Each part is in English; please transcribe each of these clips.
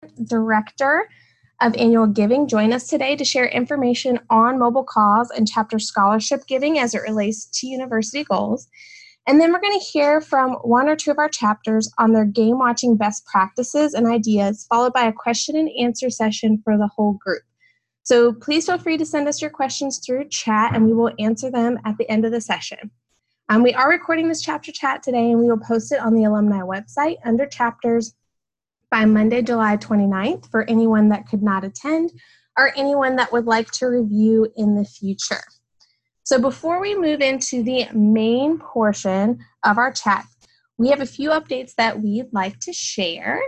Director of Annual Giving, join us today to share information on Mobile Cause and chapter scholarship giving as it relates to university goals. And then we're going to hear from one or two of our chapters on their game watching best practices and ideas, followed by a question and answer session for the whole group. So please feel free to send us your questions through chat and we will answer them at the end of the session. We are recording this chapter chat today and we will post it on the alumni website under chapters by Monday, July 29th for anyone that could not attend or anyone that would like to review in the future. So before we move into the main portion of our chat, we have a few updates that we'd like to share.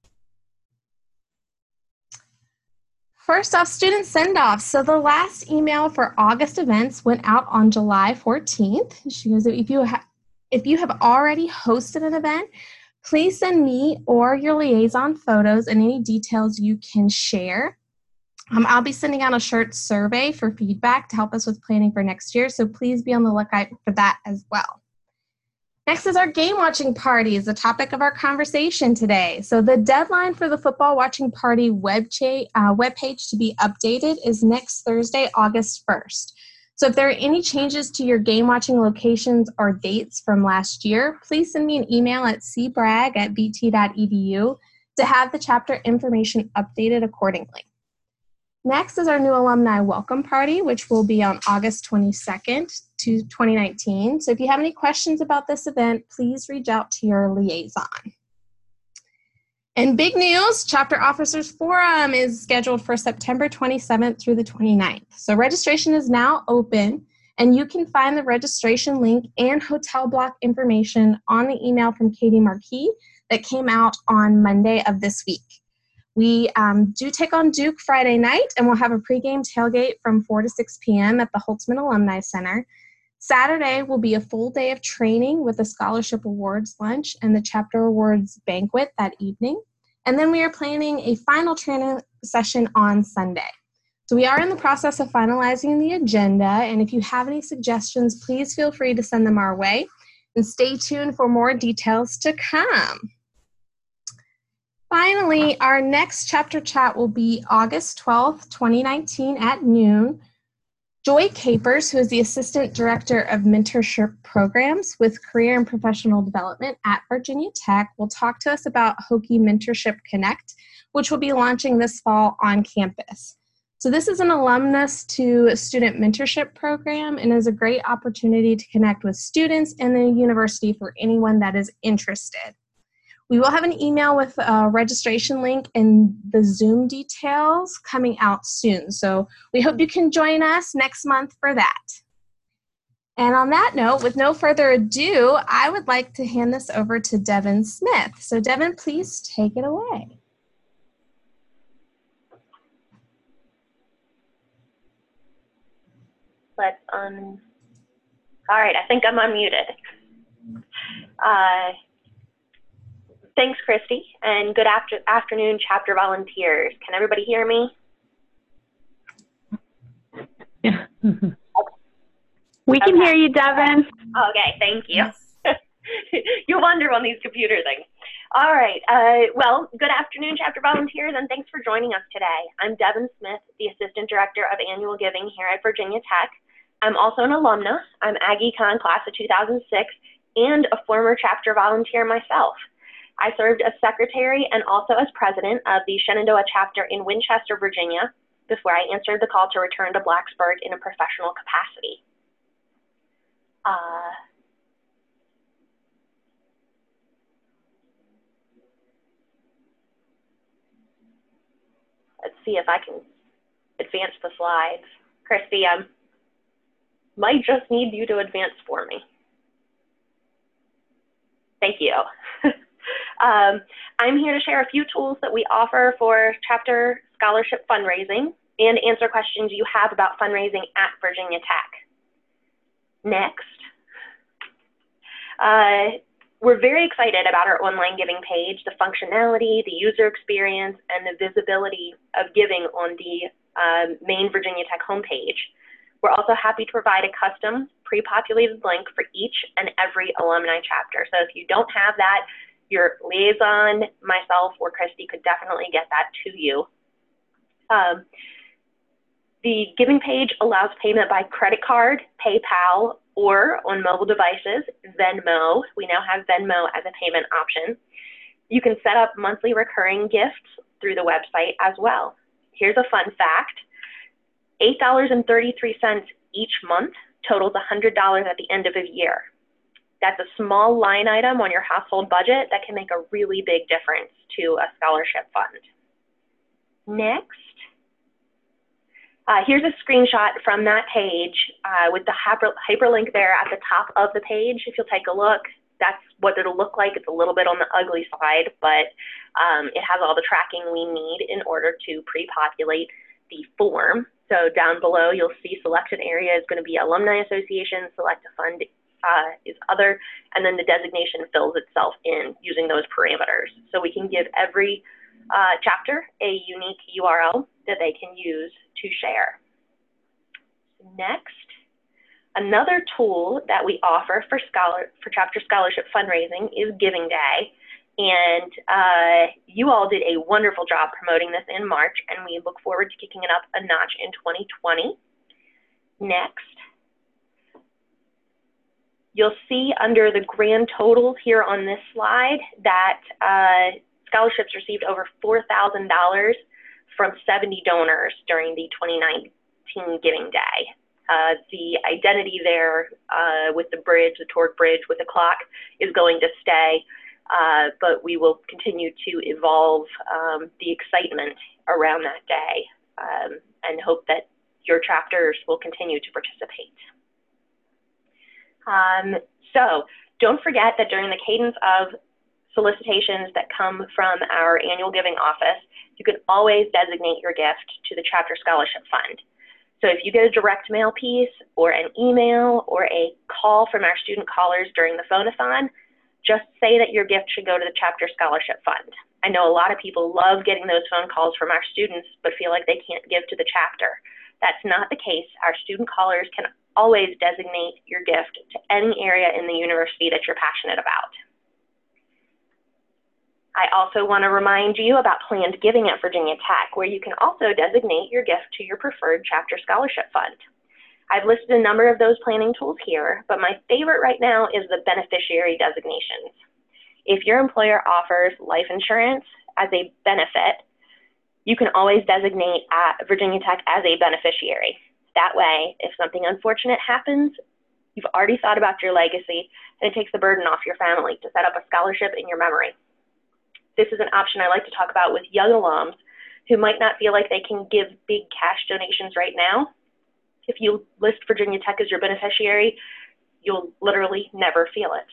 First off, student send-offs. So the last email for August events went out on July 14th. She goes, if you have already hosted an event, please send me or your liaison photos and any details you can share. I'll be sending out a short survey for feedback to help us with planning for next year, so please be on the lookout for that as well. Next is our game watching party, is the topic of our conversation today. So the deadline for the football watching party webpage to be updated is next Thursday, August 1st. So if there are any changes to your game watching locations or dates from last year, please send me an email at cbragg@bt.edu to have the chapter information updated accordingly. Next is our new alumni welcome party, which will be on August 22nd to 2019. So if you have any questions about this event, please reach out to your liaison. And big news, Chapter Officers Forum is scheduled for September 27th through the 29th. So registration is now open, and you can find the registration link and hotel block information on the email from Katie Marquis that came out on Monday of this week. We do take on Duke Friday night, and we'll have a pregame tailgate from 4 to 6 p.m. at the Holtzman Alumni Center. Saturday will be a full day of training with a scholarship awards lunch and the chapter awards banquet that evening. And then we are planning a final training session on Sunday. So we are in the process of finalizing the agenda, and if you have any suggestions, please feel free to send them our way. And stay tuned for more details to come. Finally, our next chapter chat will be August 12th, 2019 at noon. Joy Capers, who is the Assistant Director of Mentorship Programs with Career and Professional Development at Virginia Tech, will talk to us about Hokie Mentorship Connect, which will be launching this fall on campus. So this is an alumnus to student mentorship program and is a great opportunity to connect with students and the university for anyone that is interested. We will have an email with a registration link and the Zoom details coming out soon. So we hope you can join us next month for that. And on that note, with no further ado, I would like to hand this over to Devin Smith. So Devin, please take it away. All right, I think I'm unmuted. Thanks, Christy, and good afternoon, chapter volunteers. Can everybody hear me? Yeah. We can hear you, Devin. Okay, thank you. You'll wonder on these computer things. All right, well, good afternoon, chapter volunteers, and thanks for joining us today. I'm Devin Smith, the Assistant Director of Annual Giving here at Virginia Tech. I'm also an alumna. I'm AggieCon class of 2006 and a former chapter volunteer myself. I served as secretary and also as president of the Shenandoah chapter in Winchester, Virginia, before I answered the call to return to Blacksburg in a professional capacity. Let's see if I can advance the slides. Christy, I might just need you to advance for me. Thank you. I'm here to share a few tools that we offer for chapter scholarship fundraising and answer questions you have about fundraising at Virginia Tech. Next, we're very excited about our online giving page, the functionality, the user experience, and the visibility of giving on the main Virginia Tech homepage. We're also happy to provide a custom pre-populated link for each and every alumni chapter. So if you don't have that, your liaison, myself, or Christy could definitely get that to you. The giving page allows payment by credit card, PayPal, or on mobile devices, Venmo. We now have Venmo as a payment option. You can set up monthly recurring gifts through the website as well. Here's a fun fact. $8.33 each month totals $100 at the end of a year. That's a small line item on your household budget that can make a really big difference to a scholarship fund. Next. Here's a screenshot from that page with the hyperlink there at the top of the page. If you'll take a look, that's what it'll look like. It's a little bit on the ugly side, but it has all the tracking we need in order to pre-populate the form. So down below, you'll see selection area is going to be Alumni Association, select a fund is other, and then the designation fills itself in using those parameters. So we can give every chapter a unique URL that they can use to share. Next, another tool that we offer for chapter scholarship fundraising is Giving Day. And you all did a wonderful job promoting this in March, and we look forward to kicking it up a notch in 2020. Next, you'll see under the grand totals here on this slide that scholarships received over $4,000 from 70 donors during the 2019 Giving Day. The identity there with the bridge, the Torque Bridge with the clock, is going to stay, but we will continue to evolve the excitement around that day and hope that your chapters will continue to participate. So don't forget that during the cadence of solicitations that come from our annual giving office, you can always designate your gift to the Chapter Scholarship Fund. So if you get a direct mail piece or an email or a call from our student callers during the phone-a-thon, just say that your gift should go to the Chapter Scholarship Fund. I know a lot of people love getting those phone calls from our students, but feel like they can't give to the chapter. That's not the case. Our student callers can always designate your gift to any area in the university that you're passionate about. I also want to remind you about planned giving at Virginia Tech, where you can also designate your gift to your preferred chapter scholarship fund. I've listed a number of those planning tools here, but my favorite right now is the beneficiary designations. If your employer offers life insurance as a benefit, you can always designate Virginia Tech as a beneficiary. That way, if something unfortunate happens, you've already thought about your legacy, and it takes the burden off your family to set up a scholarship in your memory. This is an option I like to talk about with young alums who might not feel like they can give big cash donations right now. If you list Virginia Tech as your beneficiary, you'll literally never feel it.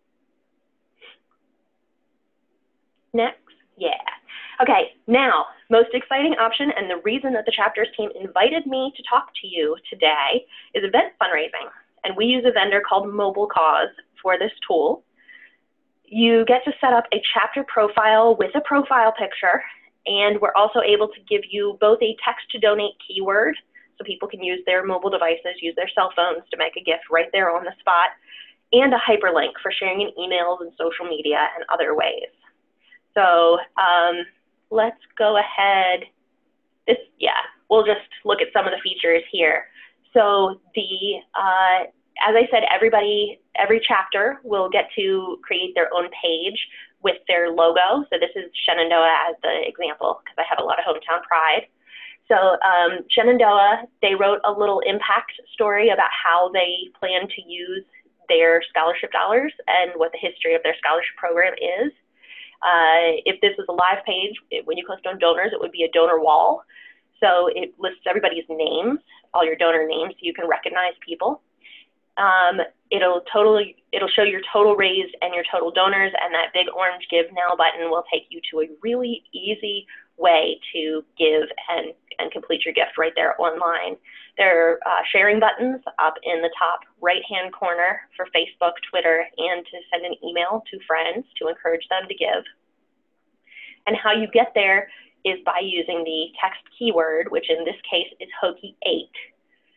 Next, yeah. Okay, now, most exciting option, and the reason that the chapters team invited me to talk to you today, is event fundraising. And we use a vendor called MobileCause for this tool. You get to set up a chapter profile with a profile picture, and we're also able to give you both a text to donate keyword, so people can use their mobile devices, use their cell phones to make a gift right there on the spot, and a hyperlink for sharing in emails and social media and other ways. So let's go ahead. We'll just look at some of the features here. So as I said, every chapter will get to create their own page with their logo. So this is Shenandoah as the example, because I have a lot of hometown pride. So Shenandoah, they wrote a little impact story about how they plan to use their scholarship dollars and what the history of their scholarship program is. If this was a live page, when you clicked on donors, it would be a donor wall. So it lists everybody's names, all your donor names, so you can recognize people. It'll show your total raised and your total donors, and that big orange Give Now button will take you to a really easy way to give and complete your gift right there online. There are sharing buttons up in the top right-hand corner for Facebook, Twitter, and to send an email to friends to encourage them to give. And how you get there is by using the text keyword, which in this case is Hokie8,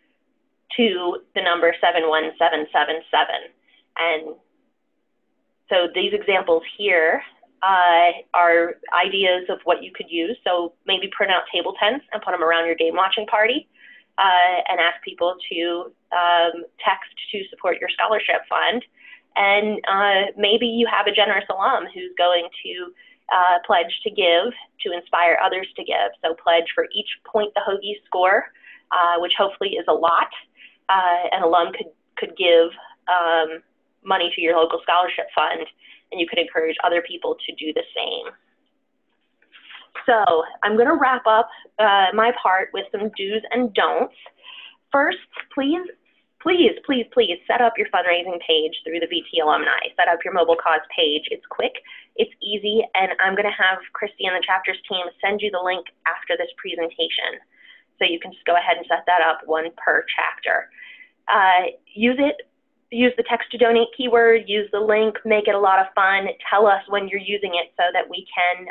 to the number 71777. And So these examples here are ideas of what you could use. So maybe print out table tents and put them around your game watching party and ask people to text to support your scholarship fund. And maybe you have a generous alum who's going to pledge to give to inspire others to give. So pledge for each point the Hoagies score, which hopefully is a lot. An alum could give money to your local scholarship fund, and you could encourage other people to do the same. So I'm going to wrap up my part with some do's and don'ts. First, please set up your fundraising page through the VT alumni. Set up your mobile cause page. It's quick, it's easy, and I'm going to have Christy and the chapters team send you the link after this presentation. So you can just go ahead and set that up, one per chapter. Use the text to donate keyword, use the link, make it a lot of fun. Tell us when you're using it so that we can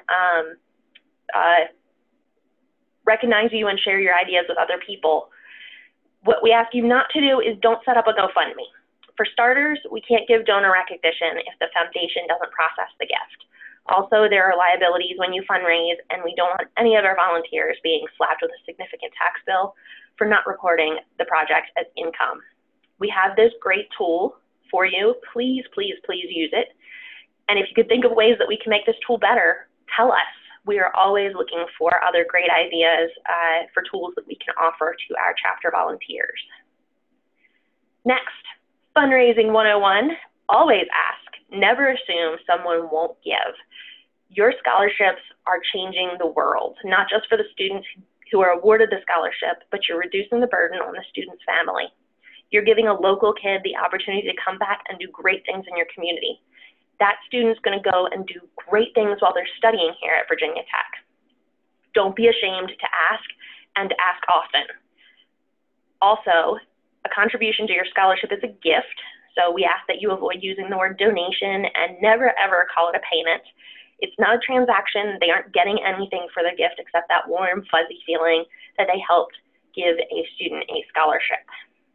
recognize you and share your ideas with other people. What we ask you not to do is don't set up a GoFundMe. For starters, we can't give donor recognition if the foundation doesn't process the gift. Also, there are liabilities when you fundraise, and we don't want any of our volunteers being slapped with a significant tax bill for not reporting the project as income. We have this great tool for you. Please, please, please use it. And if you could think of ways that we can make this tool better, tell us. We are always looking for other great ideas for tools that we can offer to our chapter volunteers. Next, fundraising 101, always ask, never assume someone won't give. Your scholarships are changing the world, not just for the students who are awarded the scholarship, but you're reducing the burden on the student's family. You're giving a local kid the opportunity to come back and do great things in your community. That student's going to go and do great things while they're studying here at Virginia Tech. Don't be ashamed to ask, and to ask often. Also, a contribution to your scholarship is a gift, so we ask that you avoid using the word donation and never ever call it a payment. It's not a transaction. They aren't getting anything for their gift except that warm, fuzzy feeling that they helped give a student a scholarship.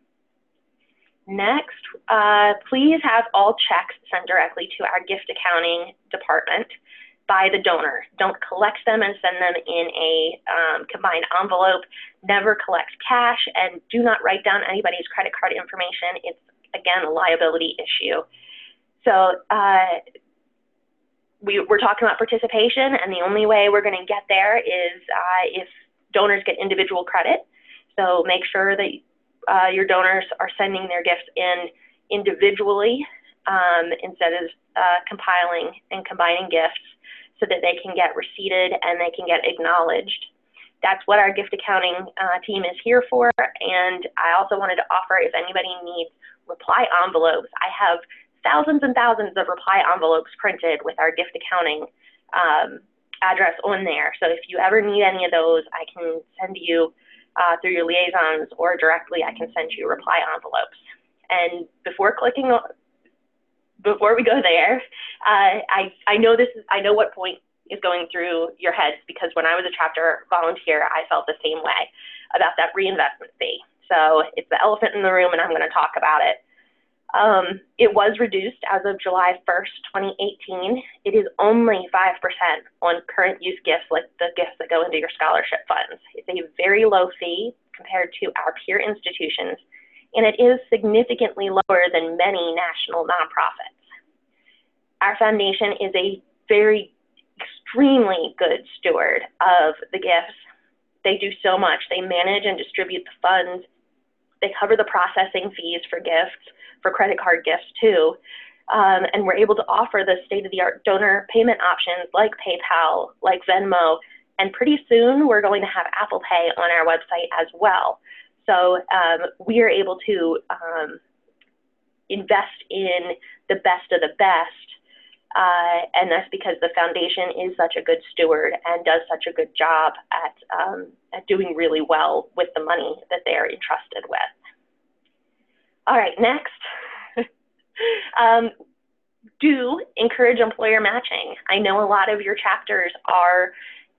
Next, please have all checks sent directly to our gift accounting department by the donor. Don't collect them and send them in a combined envelope. Never collect cash, and do not write down anybody's credit card information. It's, again, a liability issue. So we're talking about participation, and the only way we're going to get there is if donors get individual credit. So make sure that your donors are sending their gifts in individually instead of compiling and combining gifts so that they can get receipted and they can get acknowledged. That's what our gift accounting team is here for. And I also wanted to offer, if anybody needs reply envelopes, I have thousands and thousands of reply envelopes printed with our gift accounting address on there. So if you ever need any of those, I can send you through your liaisons, or directly I can send you reply envelopes. And before we go there, I know what point is going through your heads, because when I was a chapter volunteer, I felt the same way about that reinvestment fee. So it's the elephant in the room, and I'm going to talk about it. It was reduced as of July 1st, 2018. It is only 5% on current use gifts, like the gifts that go into your scholarship funds. It's a very low fee compared to our peer institutions, and it is significantly lower than many national nonprofits. Our foundation is a extremely good steward of the gifts. They do so much. They manage and distribute the funds. They cover the processing fees for gifts, for credit card gifts too. And we're able to offer the state-of-the-art donor payment options like PayPal, like Venmo, and pretty soon we're going to have Apple Pay on our website as well. So we are able to invest in the best of the best, and that's because the foundation is such a good steward and does such a good job at doing really well with the money that they are entrusted with. All right, next. Do encourage employer matching. I know a lot of your chapters are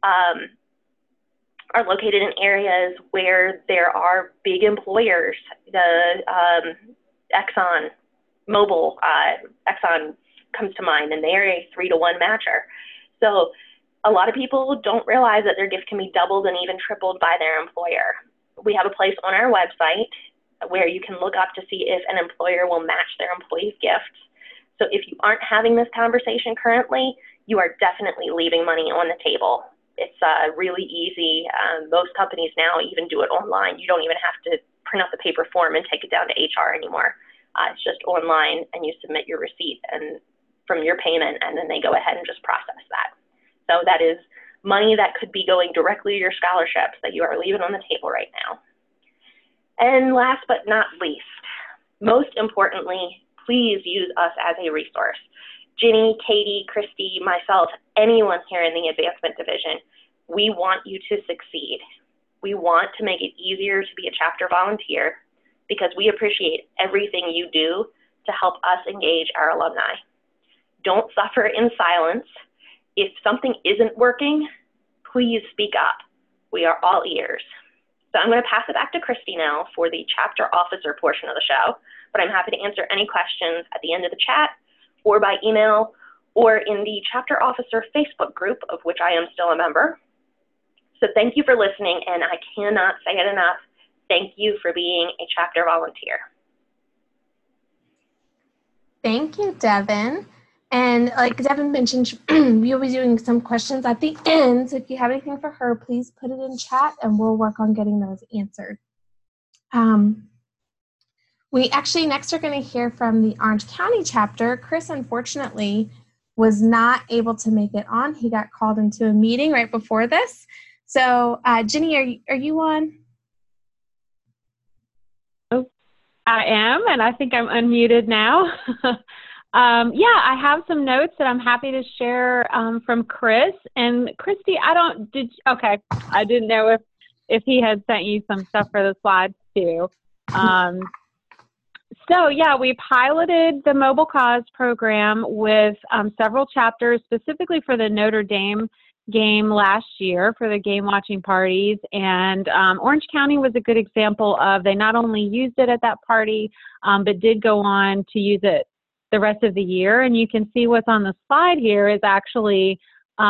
located in areas where there are big employers, the Exxon Mobil, Exxon comes to mind, and they're a 3-to-1 matcher. So a lot of people don't realize that their gift can be doubled and even tripled by their employer. We have a place on our website where you can look up to see if an employer will match their employees' gifts. So if you aren't having this conversation currently, you are definitely leaving money on the table. It's really easy. Most companies now even do it online. You don't even have to print out the paper form and take it down to HR anymore. It's just online, and you submit your receipt and from your payment, and then they go ahead and just process that. So that is money that could be going directly to your scholarships that you are leaving on the table right now. And last but not least, most importantly, please use us as a resource. Ginny, Katie, Christy, myself, anyone here in the advancement division, we want you to succeed. We want to make it easier to be a chapter volunteer because we appreciate everything you do to help us engage our alumni. Don't suffer in silence. If something isn't working, please speak up. We are all ears. So I'm going to pass it back to Christy now for the chapter officer portion of the show, but I'm happy to answer any questions at the end of the chat or by email or in the chapter officer Facebook group, of which I am still a member. So thank you for listening, and I cannot say it enough. Thank you for being a chapter volunteer. Thank you, Devin. And like Devin mentioned, we'll be doing some questions at the end. So if you have anything for her, please put it in chat and we'll work on getting those answered. We actually next are going to hear from the Orange County chapter. Chris, unfortunately, was not able to make it on. He got called into a meeting right before this. So Ginny, are you on? Oh, I am, and I think I'm unmuted now. Yeah, I have some notes that I'm happy to share from Chris. And Christy, okay, I didn't know if he had sent you some stuff for the slides too. So yeah, we piloted the Mobile Cause program with several chapters specifically for the Notre Dame game last year for the game watching parties. And Orange County was a good example of, they not only used it at that party, but did go on to use it the rest of the year. And you can see what's on the slide here is actually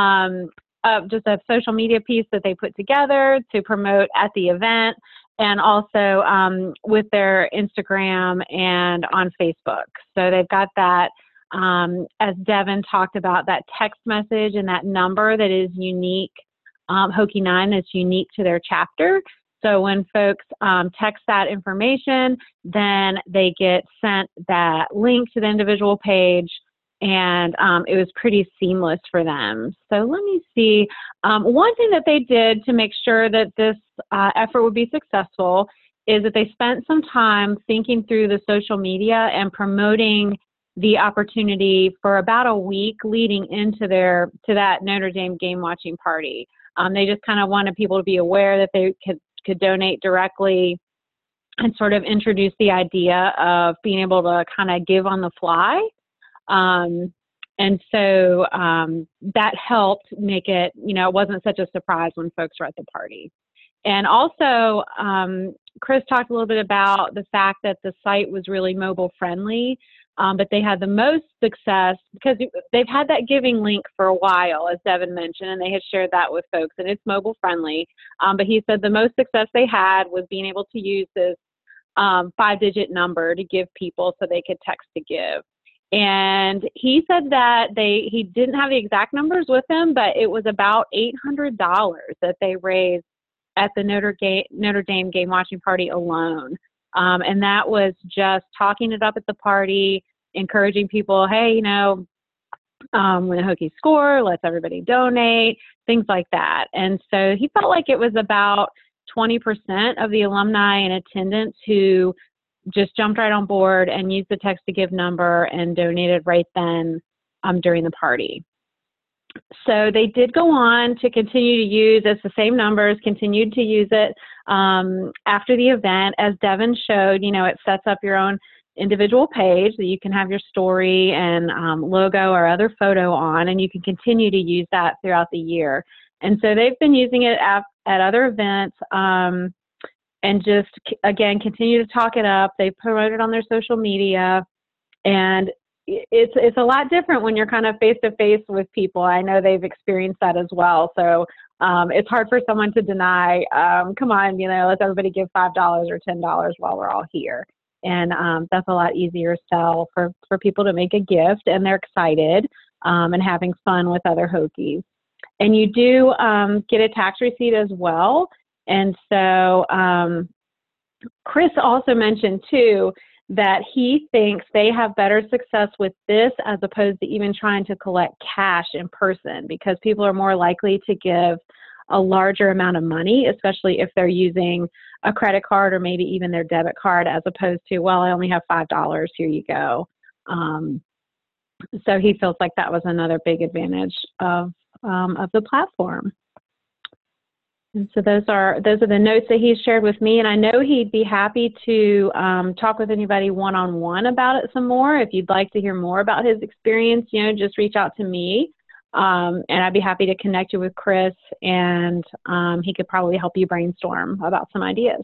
just a social media piece that they put together to promote at the event, and also with their Instagram and on Facebook. So they've got that, as Devin talked about, that text message and that number that is unique, Hokie 9, that's unique to their chapter. So when folks text that information, then they get sent that link to the individual page, and it was pretty seamless for them. So let me see. One thing that they did to make sure that this effort would be successful is that they spent some time thinking through the social media and promoting the opportunity for about a week leading into that Notre Dame game watching party. They just kind of wanted people to be aware that they could donate directly and sort of introduce the idea of being able to kind of give on the fly. And so that helped make it, it wasn't such a surprise when folks were at the party. And also, Chris talked a little bit about the fact that the site was really mobile friendly, but they had the most success because they've had that giving link for a while, as Devin mentioned, and they had shared that with folks, and it's mobile friendly. But he said the most success they had was being able to use this 5-digit number to give people so they could text to give. And he said that he didn't have the exact numbers with him, but it was about $800 that they raised at the Notre Dame game watching party alone. And that was just talking it up at the party, encouraging people, hey, when the Hokies score, let's everybody donate, things like that. And so he felt like it was about 20% of the alumni in attendance who just jumped right on board and used the text to give number and donated right then during the party. So they did go on to continue to use, it's the same numbers, continued to use it after the event. As Devin showed, it sets up your own individual page that you can have your story and logo or other photo on, and you can continue to use that throughout the year. And so they've been using it at other events and just, again, continue to talk it up. They promote it on their social media. And it's a lot different when you're kind of face to face with people. I know they've experienced that as well. So it's hard for someone to deny, come on, let's everybody give $5 or $10 while we're all here. And that's a lot easier sell for people to make a gift, and they're excited and having fun with other Hokies. And you do get a tax receipt as well. And so Chris also mentioned too that he thinks they have better success with this as opposed to even trying to collect cash in person, because people are more likely to give a larger amount of money, especially if they're using a credit card or maybe even their debit card, as opposed to, well, I only have $5, here you go. So he feels like that was another big advantage of the platform. And so those are the notes that he's shared with me, and I know he'd be happy to talk with anybody one-on-one about it some more. If you'd like to hear more about his experience, just reach out to me, and I'd be happy to connect you with Chris, and he could probably help you brainstorm about some ideas.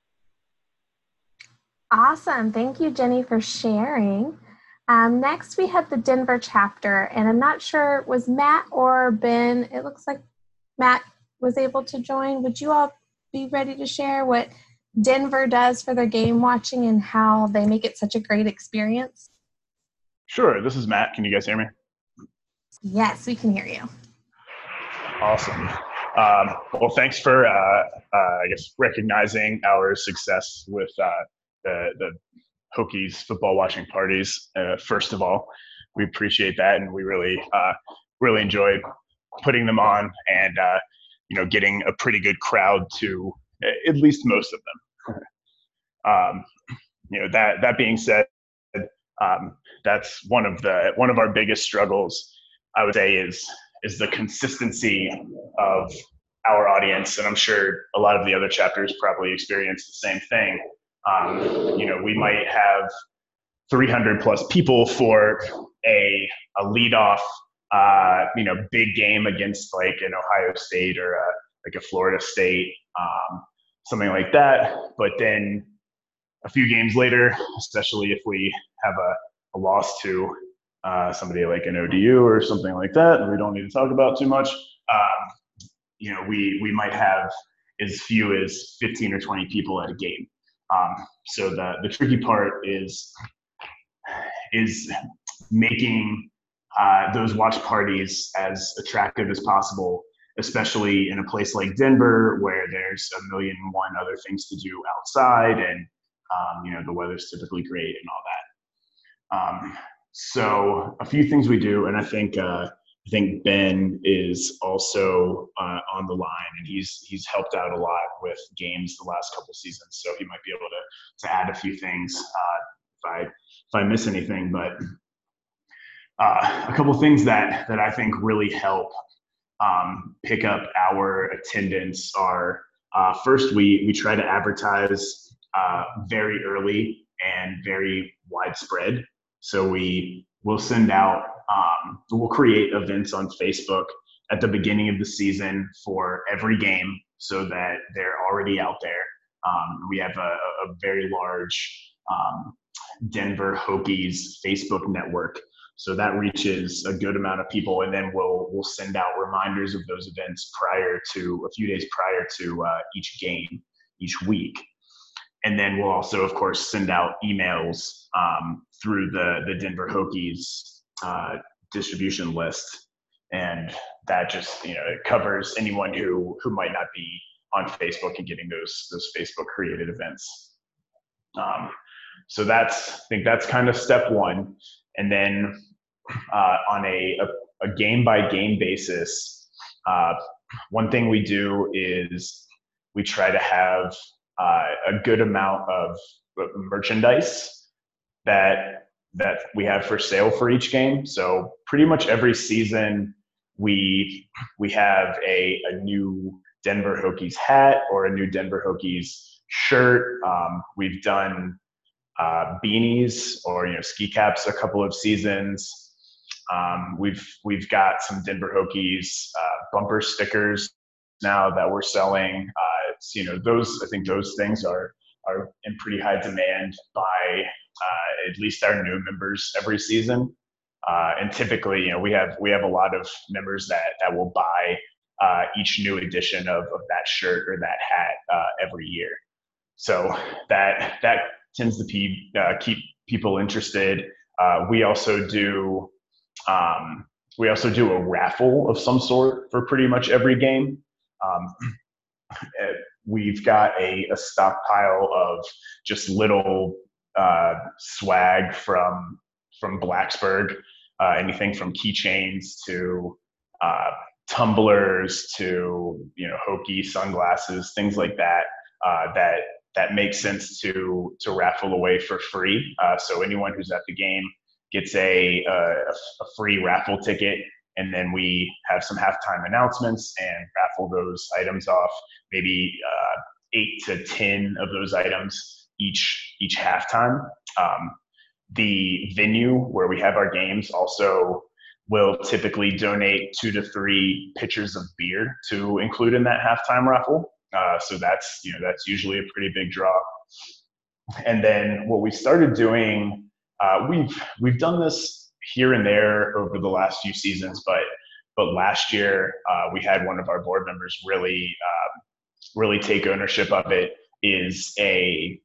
Awesome. Thank you, Jenny, for sharing. Next, we have the Denver chapter, and I'm not sure, was Matt or Ben? It looks like Matt was able to join. Would you all be ready to share what Denver does for their game watching and how they make it such a great experience? Sure. This is Matt. Can you guys hear me? Yes, we can hear you. Awesome. Well, thanks for, I guess, recognizing our success with the Hokies football watching parties. First of all, we appreciate that, and we really enjoy putting them on and getting a pretty good crowd to at least most of them. That being said, that's one of our biggest struggles, I would say, is the consistency of our audience, and I'm sure a lot of the other chapters probably experience the same thing. We might have 300 plus people for a leadoff, big game against like an Ohio State or like a Florida State, something like that. But then a few games later, especially if we have a loss to somebody like an ODU or something like that, and we don't need to talk about too much, we might have as few as 15 or 20 people at a game. So the tricky part is making those watch parties as attractive as possible, especially in a place like Denver where there's a million and one other things to do outside, and the weather's typically great and all that. So a few things we do, and I think Ben is also on the line, and he's helped out a lot with games the last couple seasons, so he might be able to add a few things if I miss anything. But a couple things that I think really help pick up our attendance are, first, we try to advertise very early and very widespread. So we'll send out, we'll create events on Facebook at the beginning of the season for every game so that they're already out there. We have a very large Denver Hokies Facebook network, so that reaches a good amount of people, and then we'll send out reminders of those events a few days prior to each game each week. And then we'll also, of course, send out emails through the Denver Hokies distribution list, and that just it covers anyone who might not be on Facebook and getting those Facebook created events. So I think that's kind of step one. And then on a game by game basis, one thing we do is we try to have a good amount of merchandise that we have for sale for each game. So pretty much every season we have a new Denver Hokies hat or a new Denver Hokies shirt. We've done beanies or ski caps a couple of seasons. We've got some Denver Hokies bumper stickers now that we're selling. I think those things are in pretty high demand by at least our new members every season. And typically, we have a lot of members that will buy each new edition of that shirt or that hat every year. So that tends to keep people interested. We also do a raffle of some sort for pretty much every game. We've got a stockpile of just little swag from Blacksburg, anything from keychains to tumblers to Hokie sunglasses, things like that. That makes sense to raffle away for free. So anyone who's at the game gets a free raffle ticket, and then we have some halftime announcements and raffle those items off. Maybe 8 to 10 of those items each halftime. The venue where we have our games also will typically donate 2 to 3 pitchers of beer to include in that halftime raffle. So that's usually a pretty big draw. And then what we started doing, we've done this here and there over the last few seasons, but last year we had one of our board members really take ownership of it. Is a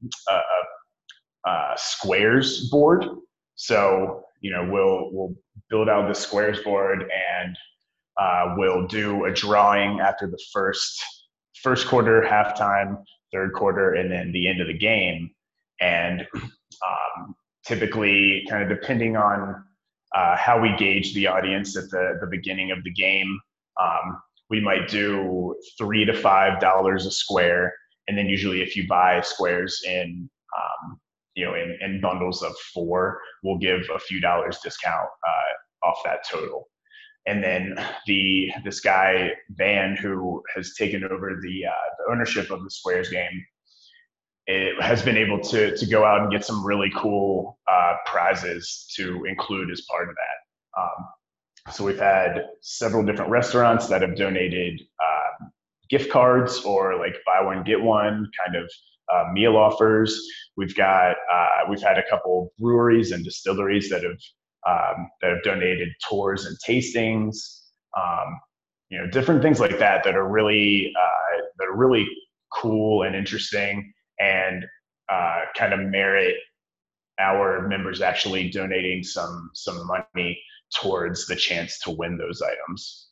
squares board. So we'll build out the squares board, and we'll do a drawing after the first quarter, halftime, third quarter, and then the end of the game. And typically, kind of depending on how we gauge the audience at the beginning of the game, we might do $3 to $5 a square. And then usually if you buy squares in bundles of 4, we'll give a few dollars discount off that total. And then this guy, Van, who has taken over the ownership of the squares game, it has been able to go out and get some really cool prizes to include as part of that. So we've had several different restaurants that have donated gift cards or like buy one get one kind of meal offers. We've had a couple breweries and distilleries that have donated tours and tastings. Different things like that are really cool and interesting, and kind of merit our members actually donating some money towards the chance to win those items.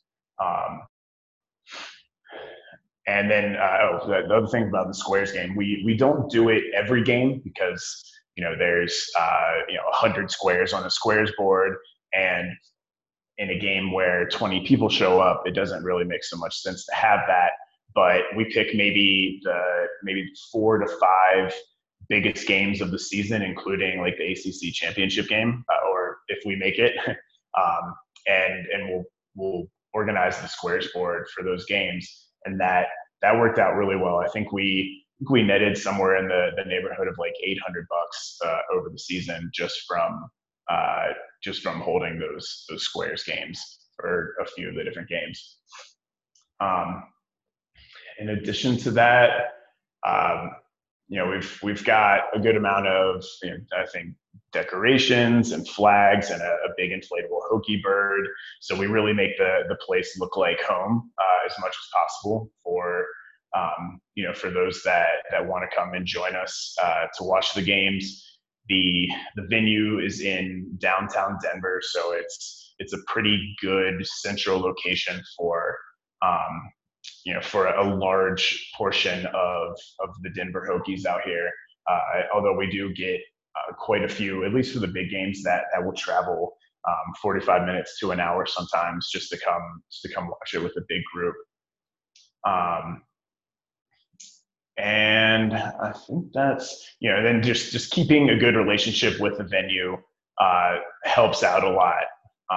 And then the other thing about the squares game, we don't do it every game because there's 100 squares on a squares board, and in a game where 20 people show up, it doesn't really make so much sense to have that. But we pick maybe 4 to 5 biggest games of the season, including like the ACC championship game, or if we make it, and we'll organize the squares board for those games, and that worked out really well. I think we netted somewhere in the neighborhood of like $800 over the season just from holding those squares games for a few of the different games. In addition to that, we've got a good amount of I think decorations and flags and a big inflatable Hokie bird. So we really make the place look like home as much as possible for those that want to come and join us to watch the games. The venue is in downtown Denver, so it's a pretty good central location for a large portion of the Denver Hokies out here. Although we do get quite a few, at least for the big games, that will travel 45 minutes to an hour sometimes just to come watch it with a big group. And I think that's, then just keeping a good relationship with the venue helps out a lot.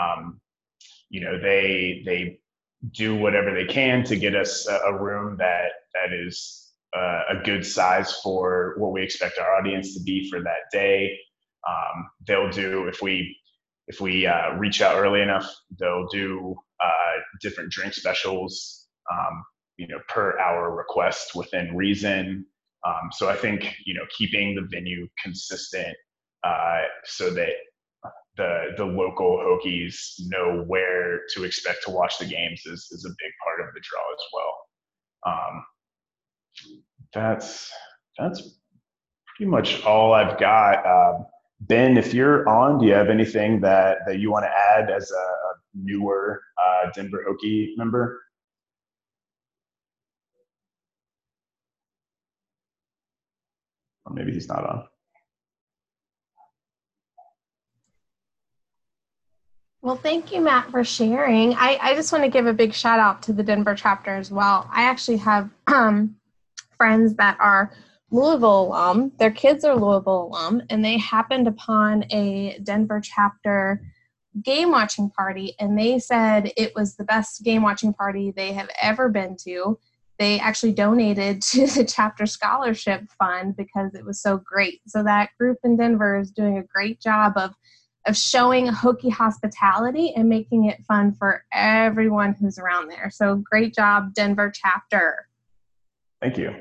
They do whatever they can to get us a room that is a good size for what we expect our audience to be for that day. They'll do, if we reach out early enough, they'll do different drink specials, per hour request within reason. So I think, keeping the venue consistent so that the local Hokies know where to expect to watch the games is a big part of the draw as well. That's pretty much all I've got. Ben, if you're on, do you have anything that you want to add as a newer Denver Hokie member? Or maybe he's not on. Well, thank you, Matt, for sharing. I just want to give a big shout out to the Denver chapter as well. I actually have friends that are Louisville alum. Their kids are Louisville alum, and they happened upon a Denver chapter game watching party, and they said it was the best game watching party they have ever been to. They actually donated to the chapter scholarship fund because it was so great. So that group in Denver is doing a great job of showing Hokie hospitality and making it fun for everyone who's around there. So great job, Denver chapter. Thank you.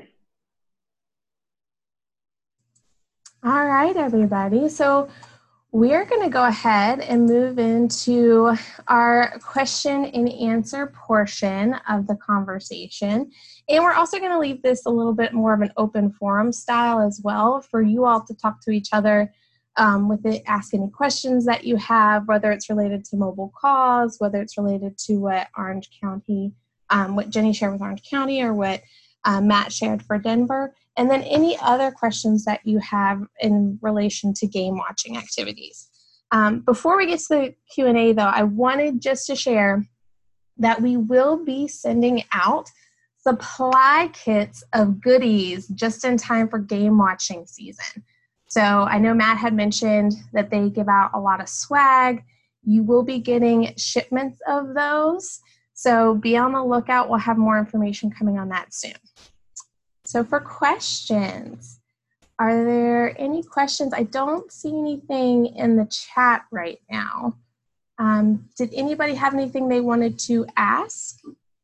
All right, everybody. So we're going to go ahead and move into our question and answer portion of the conversation. And we're also going to leave this a little bit more of an open forum style as well for you all to talk to each other with it, ask any questions that you have, whether it's related to Mobile Cause, whether it's related to what Orange County, what Jenny shared with Orange County, or what Matt shared for Denver, and then any other questions that you have in relation to game watching activities. Before we get to the Q&A, though, I wanted just to share that we will be sending out supply kits of goodies just in time for game watching season. So I know Matt had mentioned that they give out a lot of swag. You will be getting shipments of those. So be on the lookout. We'll have more information coming on that soon. So for questions, are there any questions? I don't see anything in the chat right now. Did anybody have anything they wanted to ask?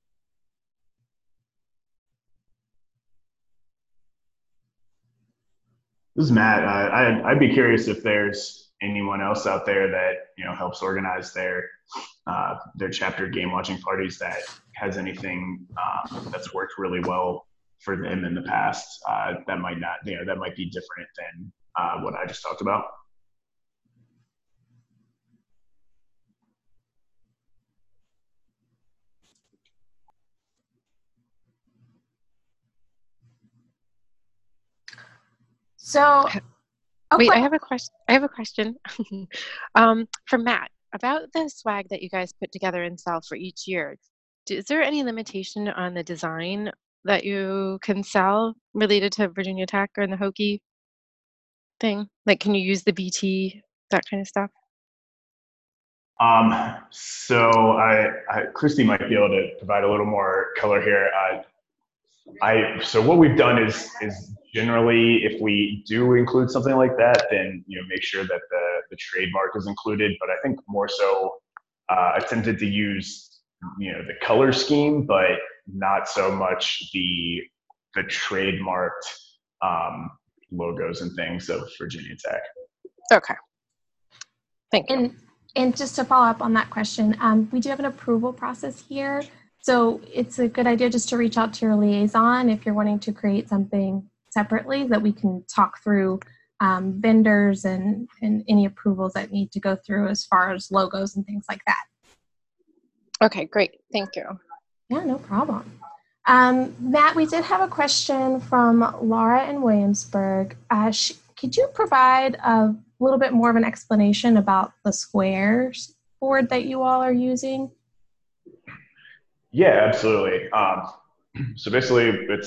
This is Matt. I'd be curious if there's anyone else out there that helps organize their chapter game watching parties that has anything that's worked really well for them in the past. That might not, that might be different than what I just talked about. So, wait, I have a question for Matt about the swag that you guys put together and sell for each year. Is there any limitation on the design that you can sell related to Virginia Tech or the Hokie thing? Like, can you use the BT, that kind of stuff? So Christy might be able to provide a little more color here. So what we've done is generally, if we do include something like that, then make sure that the trademark is included. But I think more so attempted to use the color scheme, but not so much the trademarked logos and things of Virginia Tech. Okay, thank you. And just to follow up on that question, we do have an approval process here. So it's a good idea just to reach out to your liaison if you're wanting to create something separately, that we can talk through vendors and any approvals that need to go through as far as logos and things like that. Okay, great. Thank you. Yeah, no problem. Matt, we did have a question from Laura in Williamsburg. Could you provide a little bit more of an explanation about the squares board that you all are using? Yeah, absolutely. So basically, it's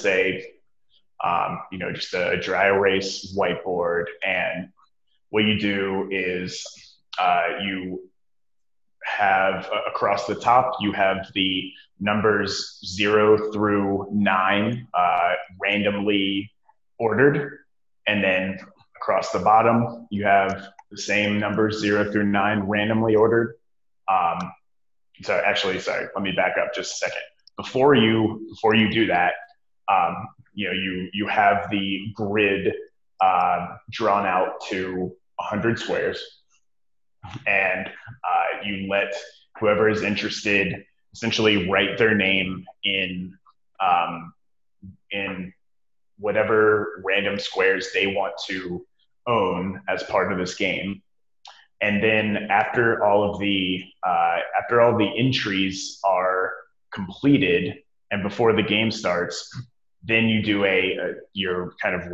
just a dry erase whiteboard, and what you do is you have across the top, you have the numbers 0 through 9 randomly ordered, and then across the bottom, you have the same numbers 0 through 9 randomly ordered. Sorry, let me back up just a second. Before you do that, you have the grid drawn out to 100 squares, and you let whoever is interested essentially write their name in whatever random squares they want to own as part of this game. And then after all of the entries are completed and before the game starts, then you do your kind of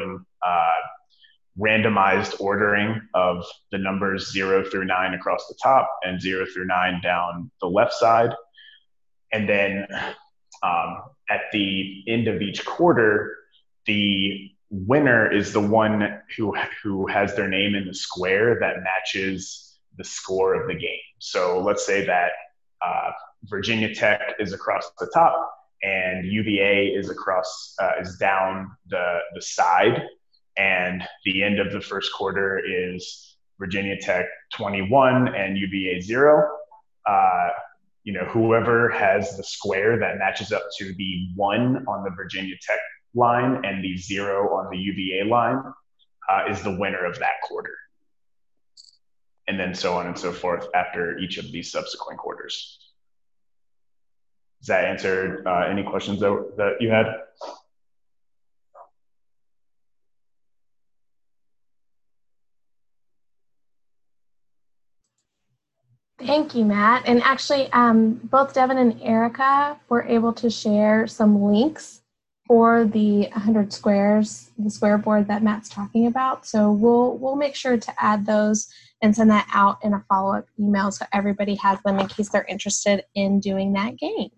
randomized ordering of the numbers 0 through 9 across the top and 0 through 9 down the left side. And then at the end of each quarter, the winner is the one who has their name in the square that matches the score of the game. So let's say that Virginia Tech is across the top and UVA is down the side, and the end of the first quarter is Virginia Tech 21 and UVA 0. Whoever has the square that matches up to the 1 on the Virginia Tech line and the 0 on the UVA line is the winner of that quarter. And then so on and so forth after each of these subsequent quarters. Does that answer any questions that you had? Thank you, Matt. And actually, both Devin and Erica were able to share some links for the 100 squares, the square board that Matt's talking about. So we'll make sure to add those and send that out in a follow-up email so everybody has them in case they're interested in doing that game.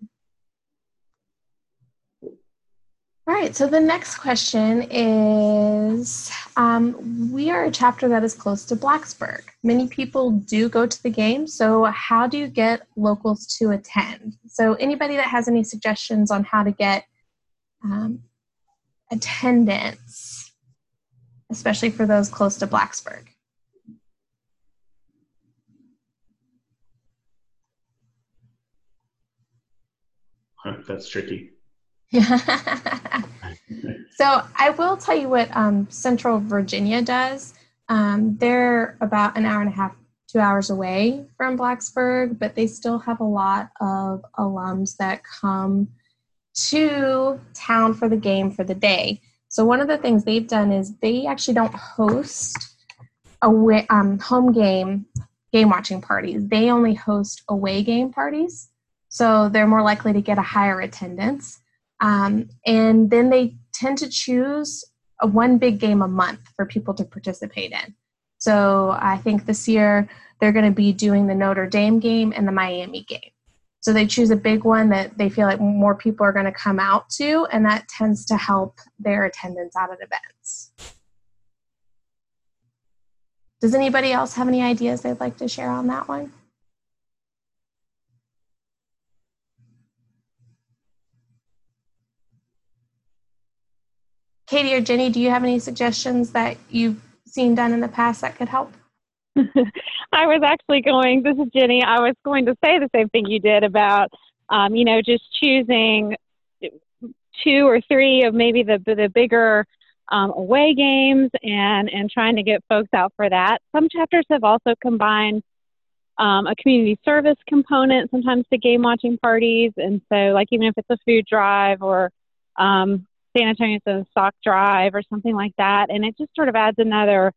All right, so the next question is, we are a chapter that is close to Blacksburg. Many people do go to the game, so how do you get locals to attend? So anybody that has any suggestions on how to get attendance, especially for those close to Blacksburg? That's tricky. So I will tell you what Central Virginia does. They're about an hour and a half, 2 hours away from Blacksburg, but they still have a lot of alums that come to town for the game for the day. So one of the things they've done is they actually don't host home game watching parties. They only host away game parties. So they're more likely to get a higher attendance. And then they tend to choose one big game a month for people to participate in. So I think this year they're going to be doing the Notre Dame game and the Miami game. So they choose a big one that they feel like more people are going to come out to, and that tends to help their attendance out at events. Does anybody else have any ideas they'd like to share on that one? Katie or Jenny, do you have any suggestions that you've seen done in the past that could help? I was actually this is Jenny, I was going to say the same thing you did about, just choosing 2 or 3 of maybe the bigger away games and trying to get folks out for that. Some chapters have also combined a community service component sometimes to game watching parties. And so like even if it's a food drive or San Antonio's a sock drive or something like that. And it just sort of adds another,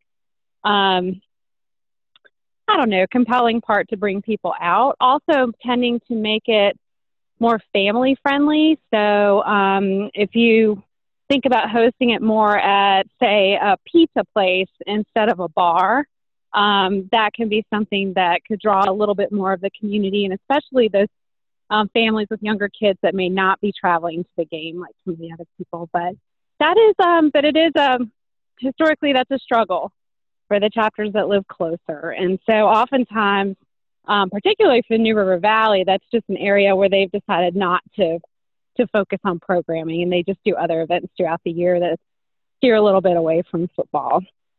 compelling part to bring people out. Also tending to make it more family friendly. So if you think about hosting it more at, say, a pizza place instead of a bar, that can be something that could draw a little bit more of the community, and especially those families with younger kids that may not be traveling to the game like some of the other people. But it is historically that's a struggle for the chapters that live closer. And so oftentimes, particularly for New River Valley, that's just an area where they've decided not to focus on programming, and they just do other events throughout the year that steer a little bit away from football.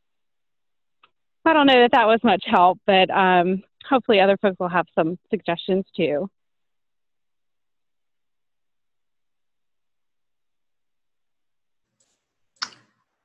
I don't know that was much help, but hopefully other folks will have some suggestions too.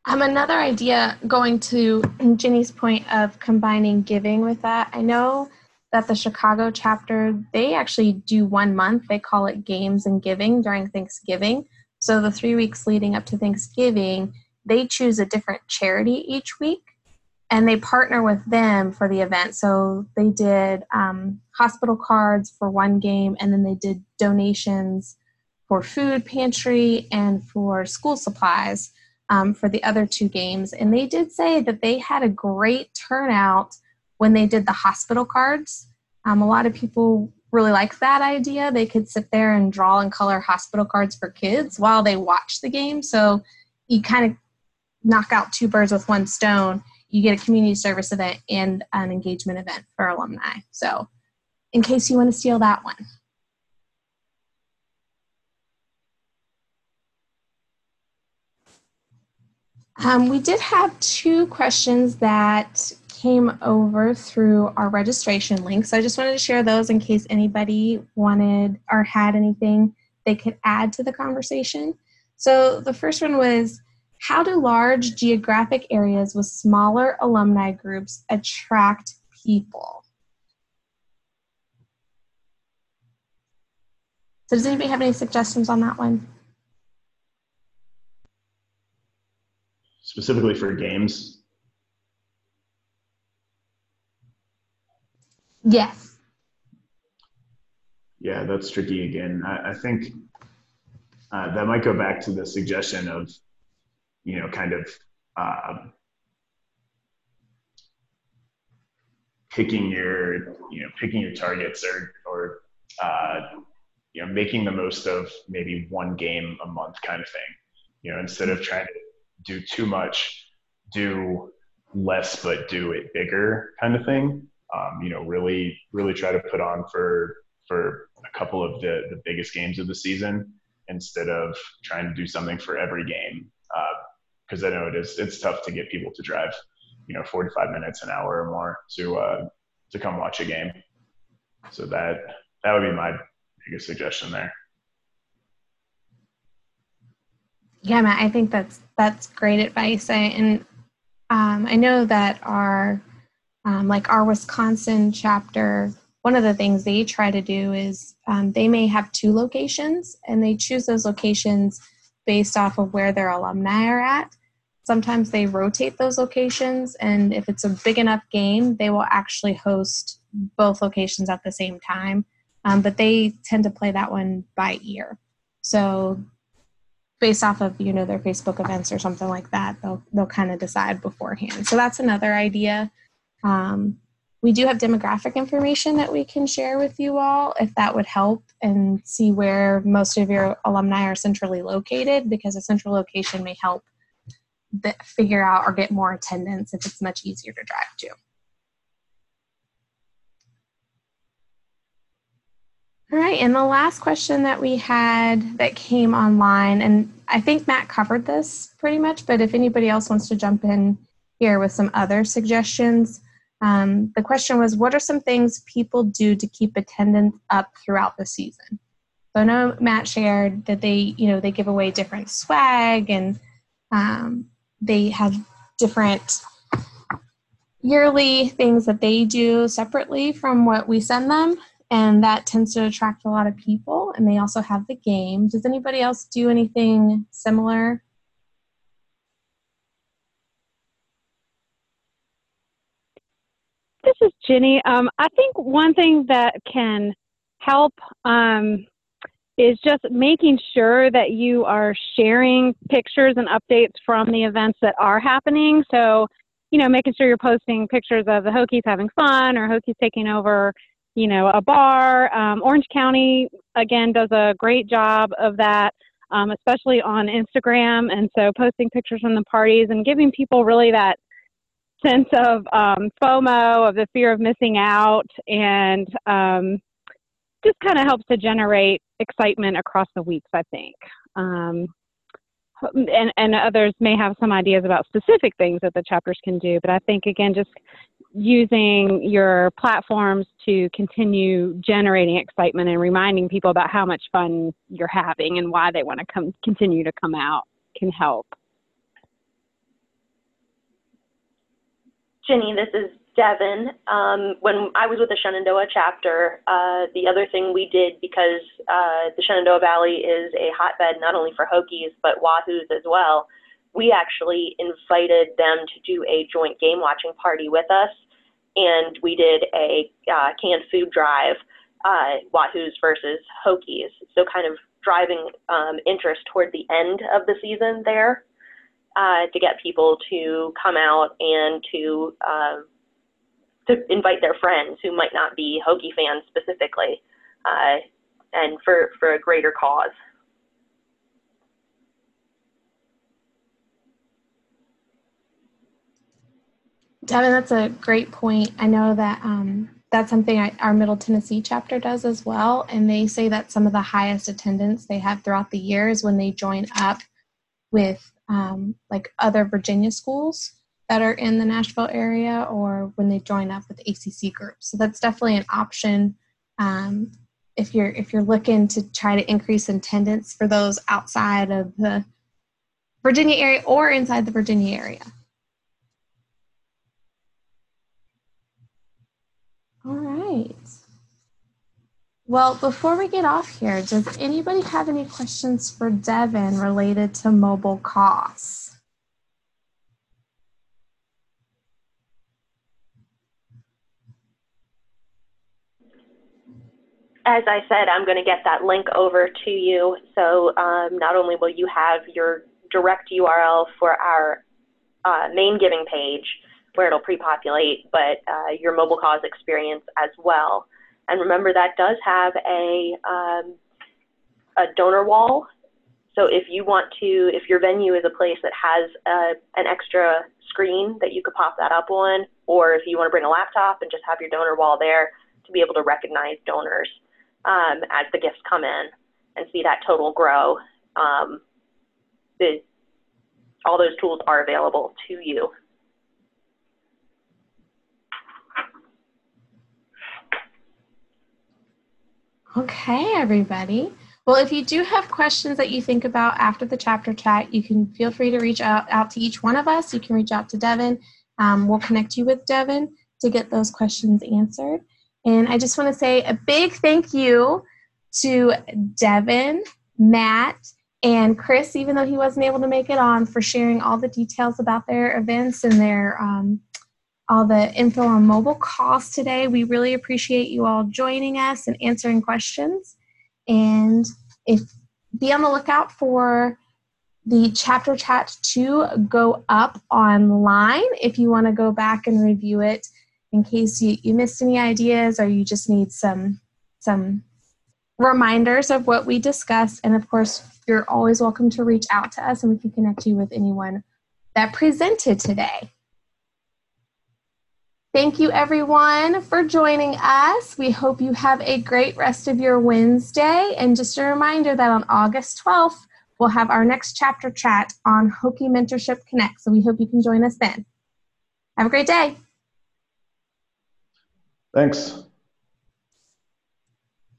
Another idea, going to Ginny's point of combining giving with that, I know that the Chicago chapter, they actually do 1 month. They call it Games and Giving during Thanksgiving. So the 3 weeks leading up to Thanksgiving, they choose a different charity each week, and they partner with them for the event. So they did hospital cards for one game, and then they did donations for food pantry and for school supplies for the other 2 games. And they did say that they had a great turnout when they did the hospital cards. A lot of people really liked that idea. They could sit there and draw and color hospital cards for kids while they watch the game. So you kind of knock out 2 birds with 1 stone. You get a community service event and an engagement event for alumni. So in case you want to steal that one. We did have 2 questions that came over through our registration link. So I just wanted to share those in case anybody wanted or had anything they could add to the conversation. So the first one was, how do large geographic areas with smaller alumni groups attract people? So does anybody have any suggestions on that one? Specifically for games? Yes. Yeah, that's tricky again. I think that might go back to the suggestion of, kind of picking your targets or making the most of maybe 1 game a month kind of thing. Instead of trying to do too much, do less but do it bigger kind of thing. Really try to put on for a couple of the biggest games of the season instead of trying to do something for every game. Because I know it's tough to get people to drive 45 minutes, an hour or more to come watch a game. So that would be my biggest suggestion there. Yeah, Matt, I think that's great advice. I know that our Wisconsin chapter, one of the things they try to do is they may have 2 locations, and they choose those locations based off of where their alumni are at. Sometimes they rotate those locations, and if it's a big enough game, they will actually host both locations at the same time. But they tend to play that one by ear. So based off of, their Facebook events or something like that, they'll kind of decide beforehand. So that's another idea. We do have demographic information that we can share with you all if that would help, and see where most of your alumni are centrally located, because a central location may help figure out or get more attendance if it's much easier to drive to. All right, and the last question that we had that came online, and I think Matt covered this pretty much, but if anybody else wants to jump in here with some other suggestions, the question was, what are some things people do to keep attendance up throughout the season? So I know Matt shared that they give away different swag, and they have different yearly things that they do separately from what we send them. And that tends to attract a lot of people. And they also have the game. Does anybody else do anything similar? This is Jenny. I think one thing that can help is just making sure that you are sharing pictures and updates from the events that are happening. So, making sure you're posting pictures of the Hokies having fun, or Hokies taking over a bar. Orange County, again, does a great job of that, especially on Instagram. And so posting pictures from the parties and giving people really that sense of FOMO, of the fear of missing out, and just kind of helps to generate excitement across the weeks, I think. And others may have some ideas about specific things that the chapters can do. But I think, again, just using your platforms to continue generating excitement and reminding people about how much fun you're having and why they want to continue to come out can help. Ginny, this is Devin. When I was with the Shenandoah chapter, the other thing we did, because the Shenandoah Valley is a hotbed not only for Hokies, but Wahoos as well, we actually invited them to do a joint game watching party with us. And we did a canned food drive, Wahoos versus Hokies. So kind of driving interest toward the end of the season there to get people to come out and to invite their friends who might not be Hokie fans specifically, and for a greater cause. Devin, that's a great point. I know that that's something our Middle Tennessee chapter does as well, and they say that some of the highest attendance they have throughout the year is when they join up with like other Virginia schools that are in the Nashville area, or when they join up with ACC groups. So that's definitely an option if you're looking to try to increase attendance for those outside of the Virginia area or inside the Virginia area. All right. Well, before we get off here, does anybody have any questions for Devin related to mobile costs? As I said, I'm going to get that link over to you. So not only will you have your direct URL for our main giving page, where it'll pre-populate, but your mobile cause experience as well. And remember, that does have a donor wall. So if you want to, if your venue is a place that has an extra screen that you could pop that up on, or if you want to bring a laptop and just have your donor wall there to be able to recognize donors as the gifts come in and see that total grow, all those tools are available to you. Okay, everybody. Well, if you do have questions that you think about after the chapter chat, you can feel free to reach out to each one of us. You can reach out to Devin. We'll connect you with Devin to get those questions answered. And I just want to say a big thank you to Devin, Matt, and Chris, even though he wasn't able to make it on, for sharing all the details about their events and their all the info on mobile costs today. We really appreciate you all joining us and answering questions. And be on the lookout for the chapter chat to go up online if you want to go back and review it in case you missed any ideas or you just need some reminders of what we discussed. And of course, you're always welcome to reach out to us and we can connect you with anyone that presented today. Thank you, everyone, for joining us. We hope you have a great rest of your Wednesday. And just a reminder that on August 12th, we'll have our next chapter chat on Hokie Mentorship Connect. So we hope you can join us then. Have a great day. Thanks.